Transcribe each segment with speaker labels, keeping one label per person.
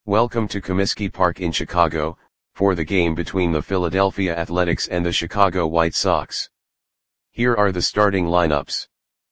Speaker 1: Welcome to Comiskey Park in Chicago, for the game between the Philadelphia Athletics and the Chicago White Sox. Here are the starting lineups.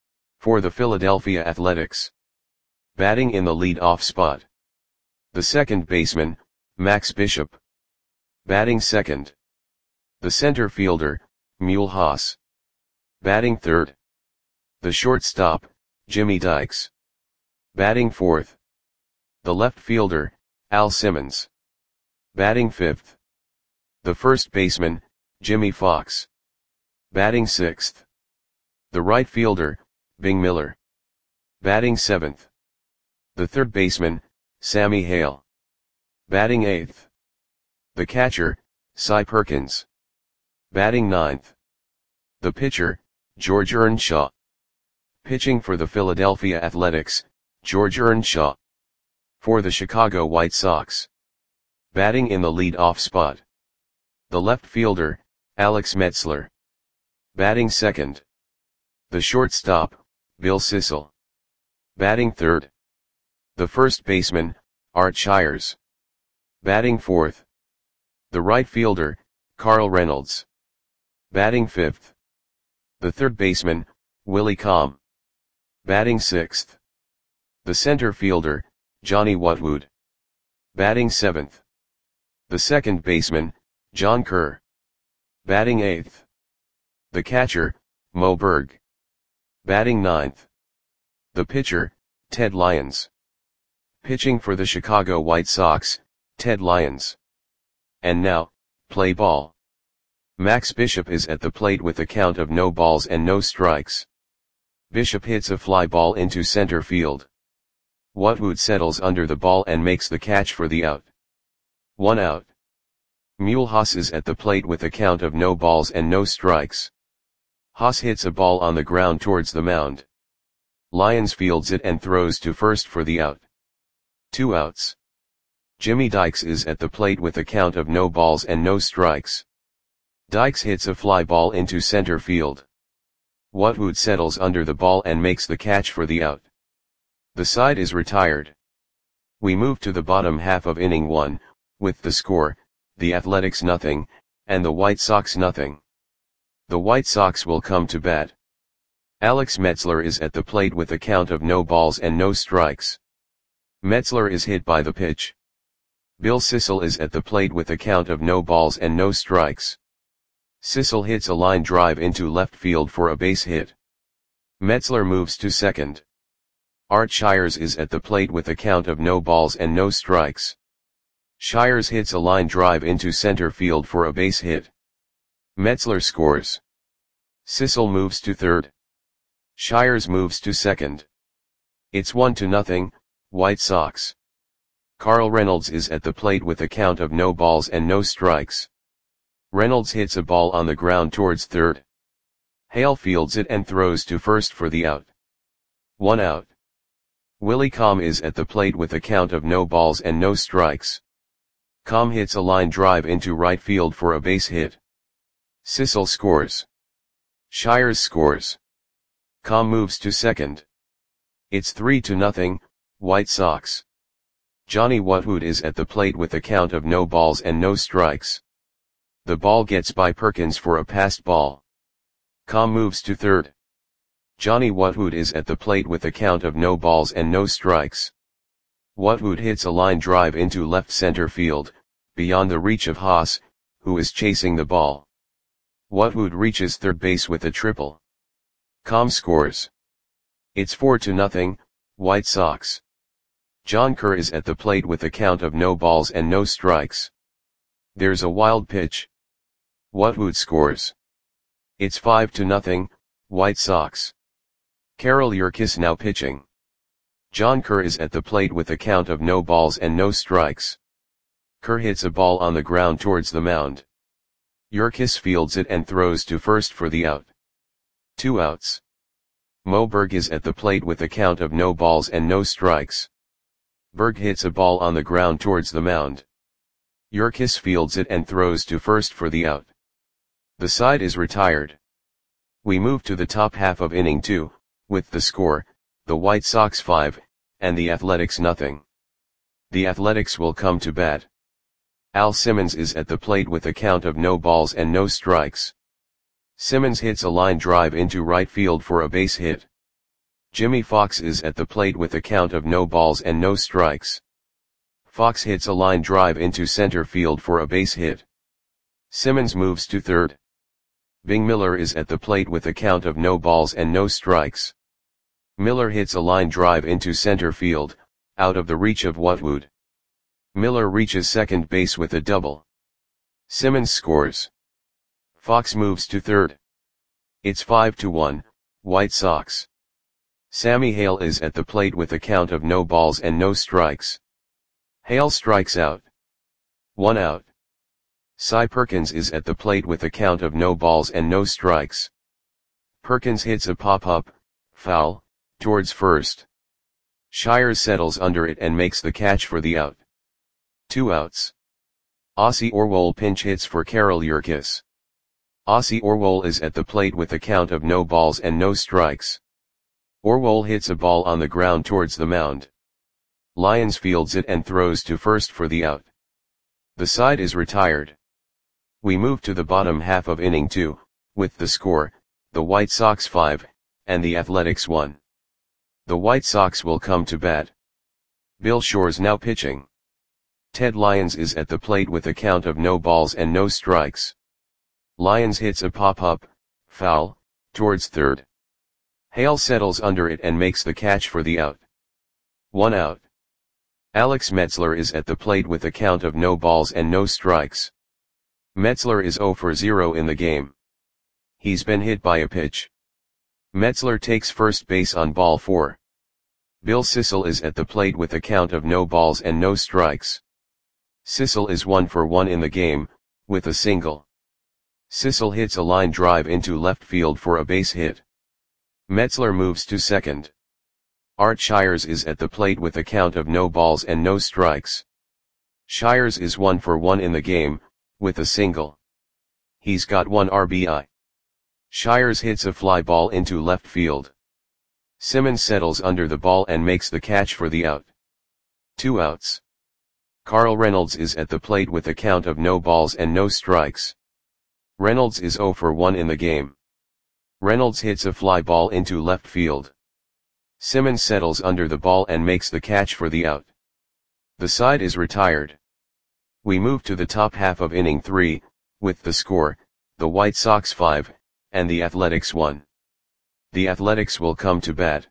Speaker 1: For the Philadelphia Athletics. Batting in the lead-off spot. The second baseman, Max Bishop. Batting second. The center fielder, Mule Haas. Batting third. The shortstop, Jimmy Dykes. Batting fourth. The left fielder, Al Simmons. Batting fifth. The first baseman, Jimmy Fox. Batting sixth. The right fielder, Bing Miller. Batting seventh. The third baseman, Sammy Hale. Batting eighth. The catcher, Cy Perkins. Batting ninth. The pitcher, George Earnshaw. Pitching for the Philadelphia Athletics, George Earnshaw. For the Chicago White Sox. Batting in the lead-off spot. The left fielder, Alex Metzler. Batting second. The shortstop, Bill Sissel. Batting third. The first baseman, Art Shires. Batting fourth. The right fielder, Carl Reynolds. Batting fifth. The third baseman, Willie Comm. Batting sixth. The center fielder, Johnny Watwood. Batting seventh. The second baseman, John Kerr. Batting eighth. The catcher, Mo Berg. Batting ninth. The pitcher, Ted Lyons. Pitching for the Chicago White Sox, Ted Lyons. And now, play ball. Max Bishop is at the plate with a count of no balls and no strikes. Bishop hits a fly ball into center field. Watwood settles under the ball and makes the catch for the out. 1 out. Mule Haas is at the plate with a count of no balls and no strikes. Haas hits a ball on the ground towards the mound. Lyons fields it and throws to first for the out. 2 outs. Jimmy Dykes is at the plate with a count of no balls and no strikes. Dykes hits a fly ball into center field. Watwood settles under the ball and makes the catch for the out. The side is retired. We move to the bottom half of inning 1, with the score, the Athletics nothing, and the White Sox nothing. The White Sox will come to bat. Alex Metzler is at the plate with a count of no balls and no strikes. Metzler is hit by the pitch. Bill Sissel is at the plate with a count of no balls and no strikes. Sissel hits a line drive into left field for a base hit. Metzler moves to second. Art Shires is at the plate with a count of no balls and no strikes. Shires hits a line drive into center field for a base hit. Metzler scores. Sissel moves to third. Shires moves to second. It's 1-0, White Sox. Carl Reynolds is at the plate with a count of no balls and no strikes. Reynolds hits a ball on the ground towards third. Hale fields it and throws to first for the out. 1 out. Willie Comm is at the plate with a count of no balls and no strikes. Comm hits a line drive into right field for a base hit. Sissel scores. Shires scores. Comm moves to second. It's 3-0, White Sox. Johnny Watwood is at the plate with a count of no balls and no strikes. The ball gets by Perkins for a passed ball. Comm moves to third. Johnny Watwood is at the plate with a count of no balls and no strikes. Watwood hits a line drive into left center field, beyond the reach of Haas, who is chasing the ball. Watwood reaches third base with a triple. Comm scores. It's 4-0, White Sox. John Kerr is at the plate with a count of no balls and no strikes. There's a wild pitch. Watwood scores. It's 5-0, White Sox. Carol Yerkes now pitching. John Kerr is at the plate with a count of no balls and no strikes. Kerr hits a ball on the ground towards the mound. Yerkes fields it and throws to first for the out. 2 outs. Mo Berg is at the plate with a count of no balls and no strikes. Berg hits a ball on the ground towards the mound. Yerkes fields it and throws to first for the out. The side is retired. We move to the top half of inning 2, with the score, the White Sox 5, and the Athletics nothing. The Athletics will come to bat. Al Simmons is at the plate with a count of no balls and no strikes. Simmons hits a line drive into right field for a base hit. Jimmy Fox is at the plate with a count of no balls and no strikes. Fox hits a line drive into center field for a base hit. Simmons moves to third. Bing Miller is at the plate with a count of no balls and no strikes. Miller hits a line drive into center field, out of the reach of Whatwood. Miller reaches second base with a double. Simmons scores. Fox moves to third. It's 5-1, White Sox. Sammy Hale is at the plate with a count of no balls and no strikes. Hale strikes out. 1 out. Cy Perkins is at the plate with a count of no balls and no strikes. Perkins hits a pop-up, foul, towards first. Shires settles under it and makes the catch for the out. 2 outs. Ossie Orwell pinch hits for Carol Yerkes. Ossie Orwell is at the plate with a count of no balls and no strikes. Orwell hits a ball on the ground towards the mound. Lyons fields it and throws to first for the out. The side is retired. We move to the bottom half of inning 2, with the score, the White Sox 5, and the Athletics 1. The White Sox will come to bat. Bill Shore's now pitching. Ted Lyons is at the plate with a count of no balls and no strikes. Lyons hits a pop-up, foul, towards third. Hale settles under it and makes the catch for the out. 1 out. Alex Metzler is at the plate with a count of no balls and no strikes. Metzler is 0 for 0 in the game. He's been hit by a pitch. Metzler takes first base on ball 4. Bill Sissel is at the plate with a count of no balls and no strikes. Sissel is 1 for 1 in the game, with a single. Sissel hits a line drive into left field for a base hit. Metzler moves to second. Art Shires is at the plate with a count of no balls and no strikes. Shires is 1 for 1 in the game, with a single. He's got 1 RBI. Shires hits a fly ball into left field. Simmons settles under the ball and makes the catch for the out. 2 outs. Carl Reynolds is at the plate with a count of no balls and no strikes. Reynolds is 0 for 1 in the game. Reynolds hits a fly ball into left field. Simmons settles under the ball and makes the catch for the out. The side is retired. We move to the top half of inning 3, with the score, the White Sox 5, and the Athletics 1. The Athletics will come to bat.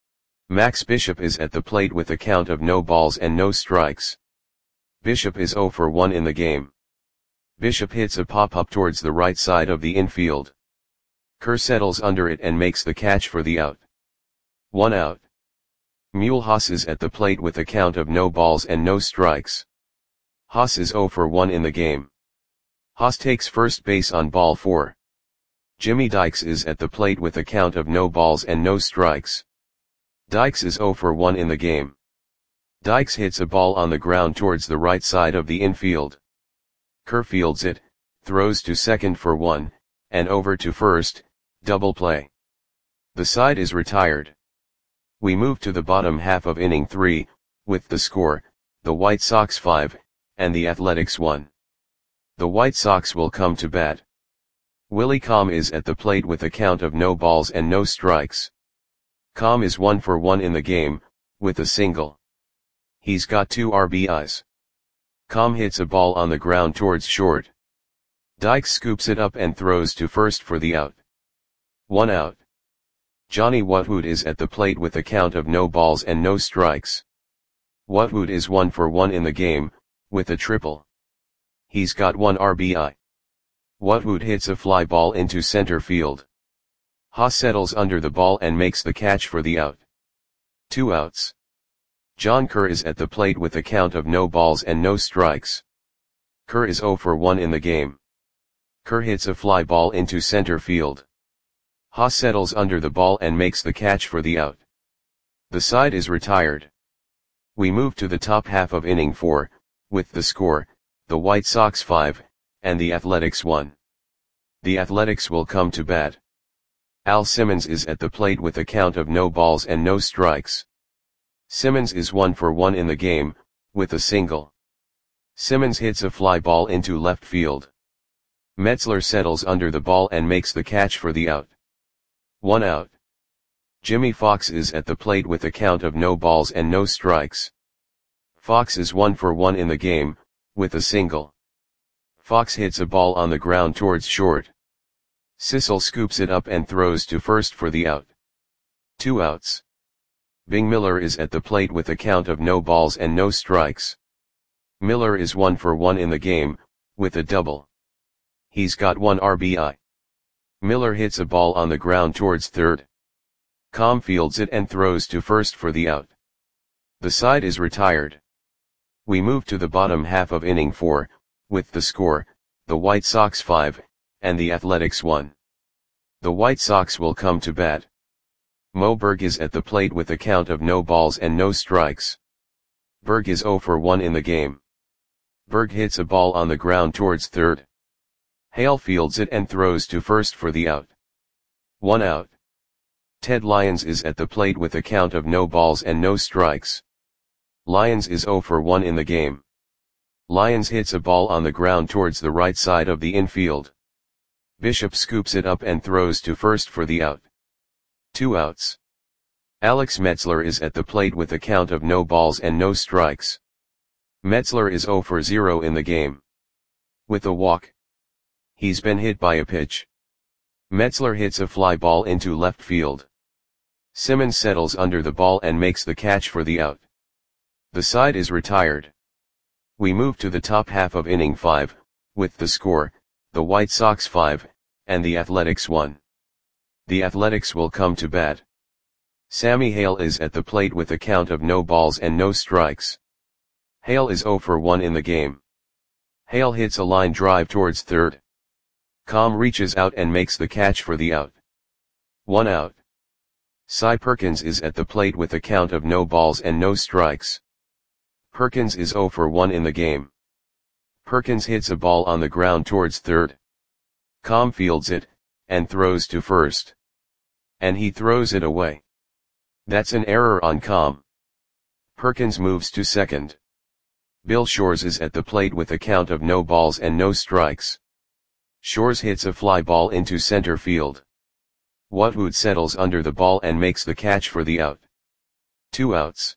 Speaker 1: Max Bishop is at the plate with a count of no balls and no strikes. Bishop is 0 for 1 in the game. Bishop hits a pop-up towards the right side of the infield. Kerr settles under it and makes the catch for the out. 1 out. Mule Haas is at the plate with a count of no balls and no strikes. Haas is 0 for 1 in the game. Haas takes first base on ball 4. Jimmy Dykes is at the plate with a count of no balls and no strikes. Dykes is 0 for 1 in the game. Dykes hits a ball on the ground towards the right side of the infield. Kerr fields it, throws to second for 1, and over to first, double play. The side is retired. We move to the bottom half of inning 3, with the score, the White Sox 5, and the Athletics 1. The White Sox will come to bat. Willie Comm is at the plate with a count of no balls and no strikes. Comm is 1 for 1 in the game, with a single. He's got 2 RBIs. Comm hits a ball on the ground towards short. Dykes scoops it up and throws to first for the out. 1 out. Johnny Whatwood is at the plate with a count of no balls and no strikes. Whatwood is 1 for 1 in the game, with a triple. He's got 1 RBI. Whatwood hits a fly ball into center field. Haas settles under the ball and makes the catch for the out. 2 outs. John Kerr is at the plate with a count of no balls and no strikes. Kerr is 0 for 1 in the game. Kerr hits a fly ball into center field. Haas settles under the ball and makes the catch for the out. The side is retired. We move to the top half of inning 4, with the score, the White Sox 5, and the Athletics 1. The Athletics will come to bat. Al Simmons is at the plate with a count of no balls and no strikes. Simmons is 1 for 1 in the game, with a single. Simmons hits a fly ball into left field. Metzler settles under the ball and makes the catch for the out. 1 out. Jimmy Fox is at the plate with a count of no balls and no strikes. Fox is 1 for 1 in the game, with a single. Fox hits a ball on the ground towards short. Sissel scoops it up and throws to first for the out. 2 outs. Bing Miller is at the plate with a count of no balls and no strikes. Miller is 1 for 1 in the game, with a double. He's got 1 RBI. Miller hits a ball on the ground towards third. Com fields it and throws to first for the out. The side is retired. We move to the bottom half of inning 4, with the score, the White Sox 5, and the Athletics 1. The White Sox will come to bat. Mo Berg is at the plate with a count of no balls and no strikes. Berg is 0 for 1 in the game. Berg hits a ball on the ground towards third. Hale fields it and throws to first for the out. 1 out. Ted Lyons is at the plate with a count of no balls and no strikes. Lyons is 0 for 1 in the game. Lyons hits a ball on the ground towards the right side of the infield. Bishop scoops it up and throws to first for the out. 2 outs. Alex Metzler is at the plate with a count of no balls and no strikes. Metzler is 0 for 0 in the game. With a walk. He's been hit by a pitch. Metzler hits a fly ball into left field. Simmons settles under the ball and makes the catch for the out. The side is retired. We move to the top half of inning 5, with the score, the White Sox 5, and the Athletics 1. The Athletics will come to bat. Sammy Hale is at the plate with a count of no balls and no strikes. Hale is 0 for 1 in the game. Hale hits a line drive towards third. Com reaches out and makes the catch for the out. 1 out. Cy Perkins is at the plate with a count of no balls and no strikes. Perkins is 0 for 1 in the game. Perkins hits a ball on the ground towards third. Com fields it, and throws to first. And he throws it away. That's an error on Com. Perkins moves to second. Bill Shores is at the plate with a count of no balls and no strikes. Shores hits a fly ball into center field. Watwood settles under the ball and makes the catch for the out. 2 outs.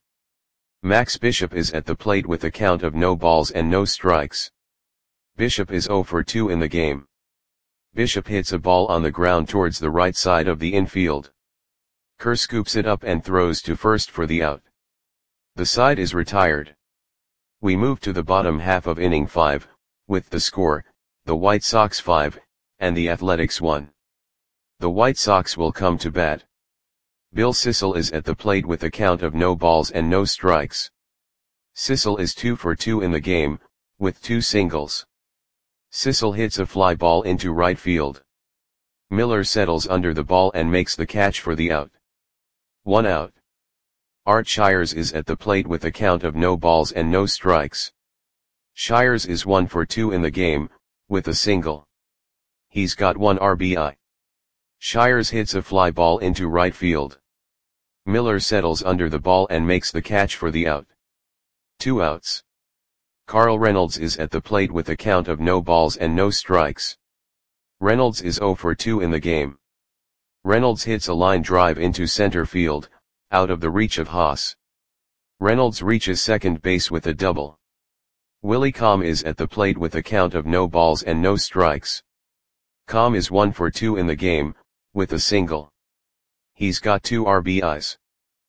Speaker 1: Max Bishop is at the plate with a count of no balls and no strikes. Bishop is 0 for 2 in the game. Bishop hits a ball on the ground towards the right side of the infield. Kerr scoops it up and throws to first for the out. The side is retired. We move to the bottom half of inning 5, with the score, the White Sox 5, and the Athletics 1. The White Sox will come to bat. Bill Sissel is at the plate with a count of no balls and no strikes. Sissel is 2 for 2 in the game, with 2 singles. Sissel hits a fly ball into right field. Miller settles under the ball and makes the catch for the out. 1 out. Art Shires is at the plate with a count of no balls and no strikes. Shires is 1 for 2 in the game, with a single. He's got 1 RBI. Shires hits a fly ball into right field. Miller settles under the ball and makes the catch for the out. 2 outs. Carl Reynolds is at the plate with a count of no balls and no strikes. Reynolds is 0 for 2 in the game. Reynolds hits a line drive into center field, out of the reach of Haas. Reynolds reaches second base with a double. Willie Com is at the plate with a count of no balls and no strikes. Com is 1 for 2 in the game, with a single. He's got 2 RBIs.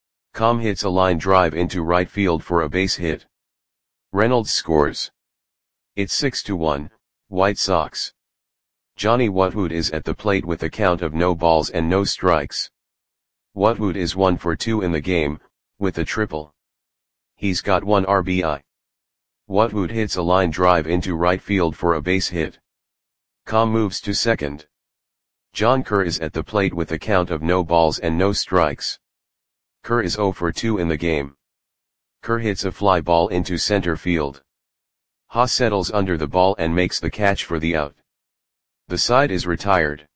Speaker 1: Com hits a line drive into right field for a base hit. Reynolds scores. It's 6-1, White Sox. Johnny Watwood is at the plate with a count of no balls and no strikes. Watwood is 1 for 2 in the game, with a triple. He's got 1 RBI. Watwood hits a line drive into right field for a base hit. Com moves to second. John Kerr is at the plate with a count of no balls and no strikes. Kerr is 0 for 2 in the game. Kerr hits a fly ball into center field. Haas settles under the ball and makes the catch for the out. The side is retired.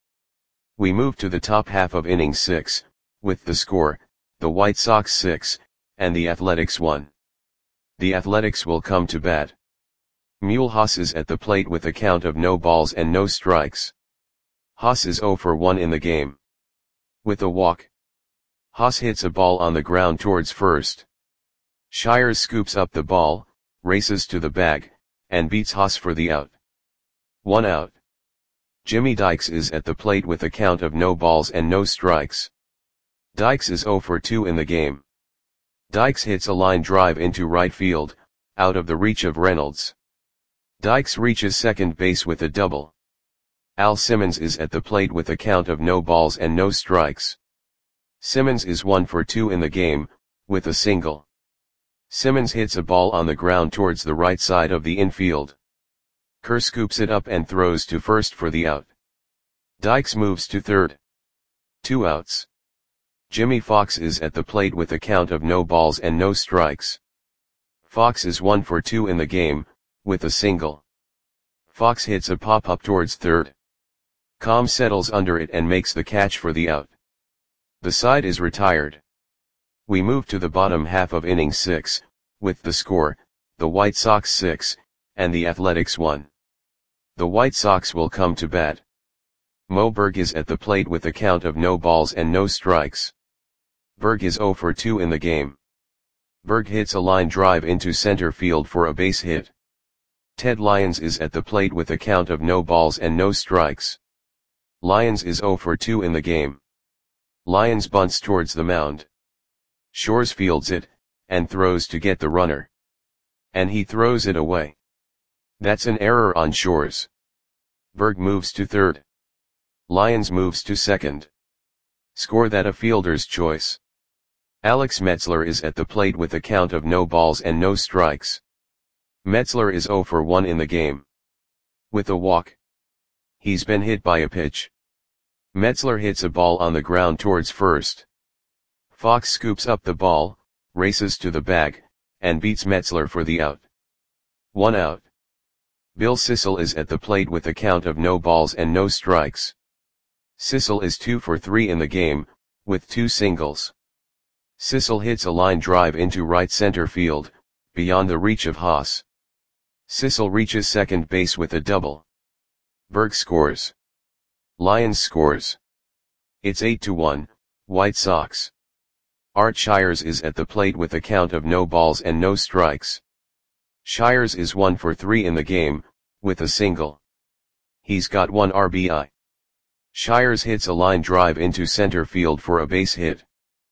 Speaker 1: We move to the top half of inning 6, with the score, the White Sox 6, and the Athletics 1. The Athletics will come to bat. Mulhouse is at the plate with a count of no balls and no strikes. Haas is 0 for 1 in the game. With a walk, Haas hits a ball on the ground towards first. Shires scoops up the ball, races to the bag, and beats Haas for the out. 1 out. Jimmy Dykes is at the plate with a count of no balls and no strikes. Dykes is 0 for 2 in the game. Dykes hits a line drive into right field, out of the reach of Reynolds. Dykes reaches second base with a double. Al Simmons is at the plate with a count of no balls and no strikes. Simmons is 1 for 2 in the game, with a single. Simmons hits a ball on the ground towards the right side of the infield. Kerr scoops it up and throws to first for the out. Dykes moves to third. 2 outs. Jimmy Fox is at the plate with a count of no balls and no strikes. Fox is 1 for 2 in the game, with a single. Fox hits a pop-up towards third. Com settles under it and makes the catch for the out. The side is retired. We move to the bottom half of inning 6, with the score, the White Sox 6, and the Athletics 1. The White Sox will come to bat. Mo Berg is at the plate with a count of no balls and no strikes. Berg is 0 for 2 in the game. Berg hits a line drive into center field for a base hit. Ted Lyons is at the plate with a count of no balls and no strikes. Lyons is 0 for 2 in the game. Lyons bunts towards the mound. Shores fields it, and throws to get the runner. And he throws it away. That's an error on Shores. Berg moves to third. Lyons moves to second. Score that a fielder's choice. Alex Metzler is at the plate with a count of no balls and no strikes. Metzler is 0 for 1 in the game. With a walk. He's been hit by a pitch. Metzler hits a ball on the ground towards first. Fox scoops up the ball, races to the bag, and beats Metzler for the out. 1 out. Bill Sissel is at the plate with a count of no balls and no strikes. Sissel is 2 for 3 in the game, with 2 singles. Sissel hits a line drive into right center field, beyond the reach of Haas. Sissel reaches second base with a double. Berg scores. Lyons scores. It's 8-1, White Sox. Art Shires is at the plate with a count of no balls and no strikes. Shires is 1 for 3 in the game, with a single. He's got 1 RBI. Shires hits a line drive into center field for a base hit.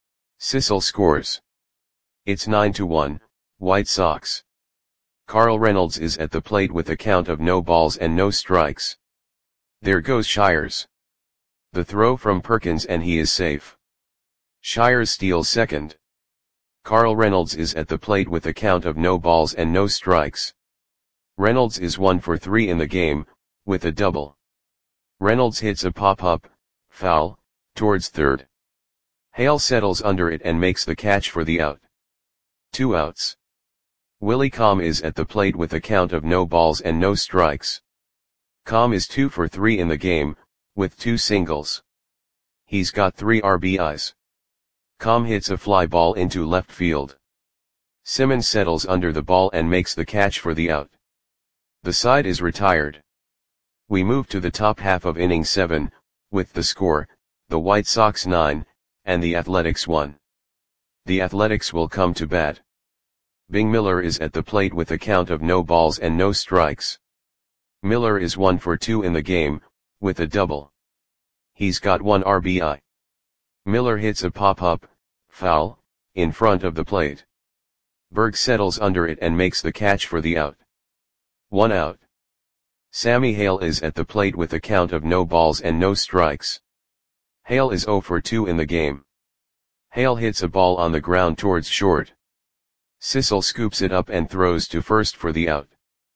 Speaker 1: Sissel scores. It's 9-1, White Sox. Carl Reynolds is at the plate with a count of no balls and no strikes. There goes Shires. The throw from Perkins and he is safe. Shires steals second. Carl Reynolds is at the plate with a count of no balls and no strikes. Reynolds is 1 for 3 in the game, with a double. Reynolds hits a pop-up, foul, towards third. Hale settles under it and makes the catch for the out. 2 outs. Willie Com is at the plate with a count of no balls and no strikes. Com is 2 for 3 in the game, with 2 singles. He's got 3 RBIs. Com hits a fly ball into left field. Simmons settles under the ball and makes the catch for the out. The side is retired. We move to the top half of inning 7, with the score, the White Sox 9, and the Athletics 1. The Athletics will come to bat. Bing Miller is at the plate with a count of no balls and no strikes. Miller is 1 for 2 in the game, with a double. He's got 1 RBI. Miller hits a pop-up, foul, in front of the plate. Berg settles under it and makes the catch for the out. 1 out. Sammy Hale is at the plate with a count of no balls and no strikes. Hale is 0 for 2 in the game. Hale hits a ball on the ground towards short. Sissel scoops it up and throws to first for the out.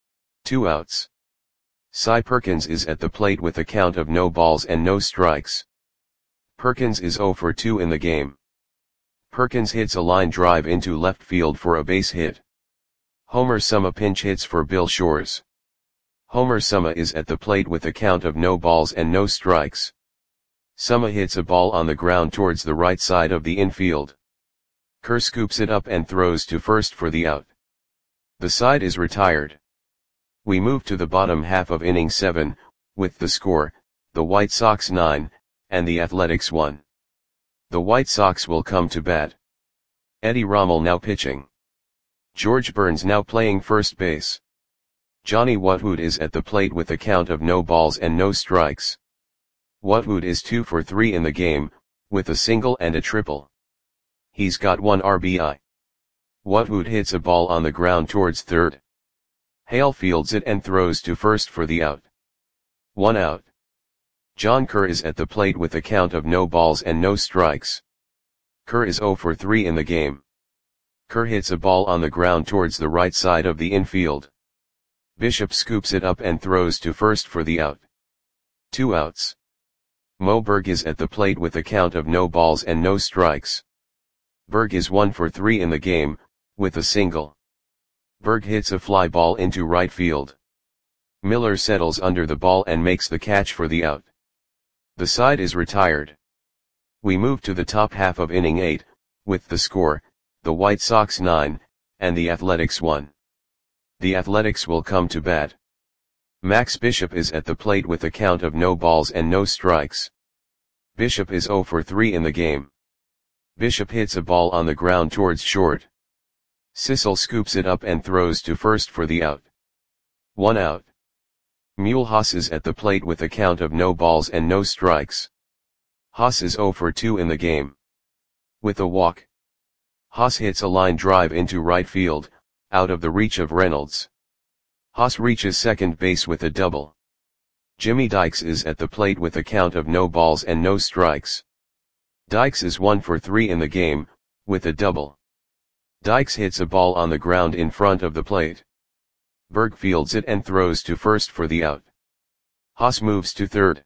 Speaker 1: 2 outs. Cy Perkins is at the plate with a count of no balls and no strikes. Perkins is 0 for 2 in the game. Perkins hits a line drive into left field for a base hit. Homer Summa pinch hits for Bill Shores. Homer Summa is at the plate with a count of no balls and no strikes. Summa hits a ball on the ground towards the right side of the infield. Kerr scoops it up and throws to first for the out. The side is retired. We move to the bottom half of inning 7, with the score, the White Sox 9, and the Athletics 1. The White Sox will come to bat. Eddie Rommel now pitching. George Burns now playing first base. Johnny Wutwood is at the plate with a count of no balls and no strikes. Wutwood is 2 for 3 in the game, with a single and a triple. He's got 1 RBI. Wutwood hits a ball on the ground towards third. Hale fields it and throws to first for the out. 1 out. John Kerr is at the plate with a count of no balls and no strikes. Kerr is 0 for 3 in the game. Kerr hits a ball on the ground towards the right side of the infield. Bishop scoops it up and throws to first for the out. 2 outs. Mo Berg is at the plate with a count of no balls and no strikes. Berg is 1 for 3 in the game, with a single. Berg hits a fly ball into right field. Miller settles under the ball and makes the catch for the out. The side is retired. We move to the top half of inning 8, with the score, the White Sox 9, and the Athletics 1. The Athletics will come to bat. Max Bishop is at the plate with a count of no balls and no strikes. Bishop is 0 for 3 in the game. Bishop hits a ball on the ground towards short. Sissel scoops it up and throws to first for the out. 1 out. Mulhouse is at the plate with a count of no balls and no strikes. Haas is 0 for 2 in the game. With a walk. Haas hits a line drive into right field, out of the reach of Reynolds. Haas reaches second base with a double. Jimmy Dykes is at the plate with a count of no balls and no strikes. Dykes is 1 for 3 in the game, with a double. Dykes hits a ball on the ground in front of the plate. Berg fields it and throws to first for the out. Haas moves to third.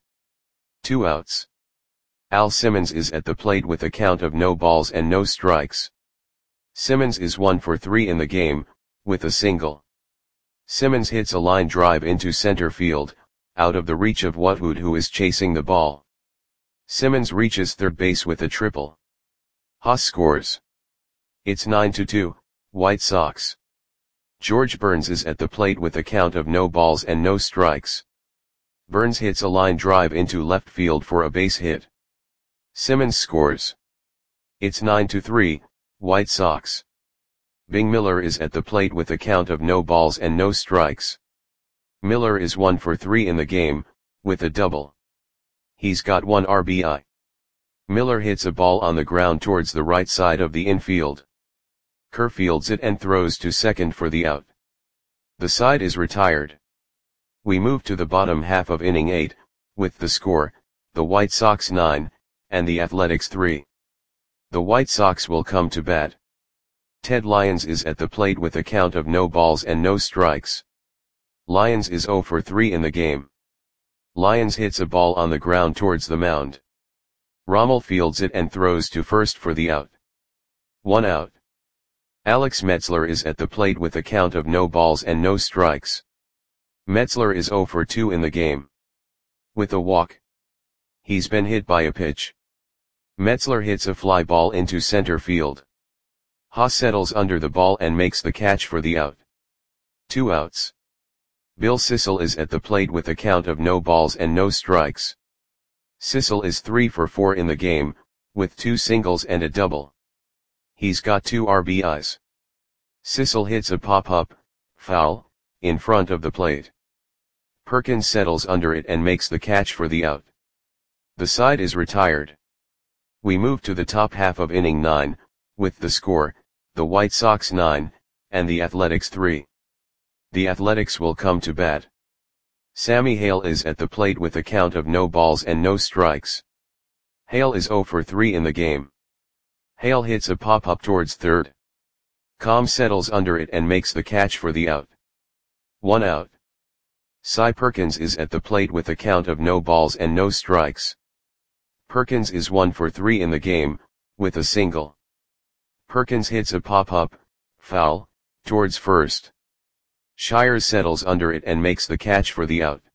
Speaker 1: 2 outs. Al Simmons is at the plate with a count of no balls and no strikes. Simmons is 1 for 3 in the game, with a single. Simmons hits a line drive into center field, out of the reach of Wutwood who is chasing the ball. Simmons reaches third base with a triple. Haas scores. It's 9-2, White Sox. George Burns is at the plate with a count of no balls and no strikes. Burns hits a line drive into left field for a base hit. Simmons scores. It's 9-3, White Sox. Bing Miller is at the plate with a count of no balls and no strikes. Miller is 1 for 3 in the game, with a double. He's got 1 RBI. Miller hits a ball on the ground towards the right side of the infield. Kerr fields it and throws to second for the out. The side is retired. We move to the bottom half of inning 8, with the score, the White Sox 9, and the Athletics 3. The White Sox will come to bat. Ted Lyons is at the plate with a count of no balls and no strikes. Lyons is 0 for 3 in the game. Lyons hits a ball on the ground towards the mound. Rommel fields it and throws to first for the out. 1 out. Alex Metzler is at the plate with a count of no balls and no strikes. Metzler is 0 for 2 in the game. With a walk. He's been hit by a pitch. Metzler hits a fly ball into center field. Haas settles under the ball and makes the catch for the out. 2 outs. Bill Sissel is at the plate with a count of no balls and no strikes. Sissel is 3 for 4 in the game, with 2 singles and a double. He's got 2 RBIs. Sissel hits a pop-up, foul, in front of the plate. Perkins settles under it and makes the catch for the out. The side is retired. We move to the top half of inning 9, with the score, the White Sox 9, and the Athletics 3. The Athletics will come to bat. Sammy Hale is at the plate with a count of no balls and no strikes. Hale is 0 for 3 in the game. Hale hits a pop-up towards third. Comm settles under it and makes the catch for the out. 1 out. Cy Perkins is at the plate with a count of no balls and no strikes. Perkins is 1 for 3 in the game, with a single. Perkins hits a pop-up, foul, towards first. Shires settles under it and makes the catch for the out.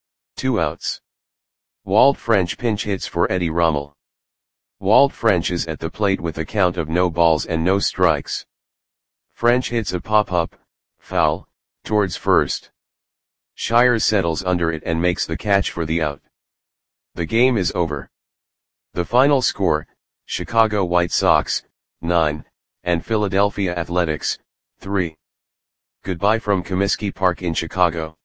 Speaker 1: 2 outs. Walt French pinch hits for Eddie Rommel. Walt French is at the plate with a count of no balls and no strikes. French hits a pop-up, foul, towards first. Shires settles under it and makes the catch for the out. The game is over. The final score, Chicago White Sox, 9, and Philadelphia Athletics, 3. Goodbye from Comiskey Park in Chicago.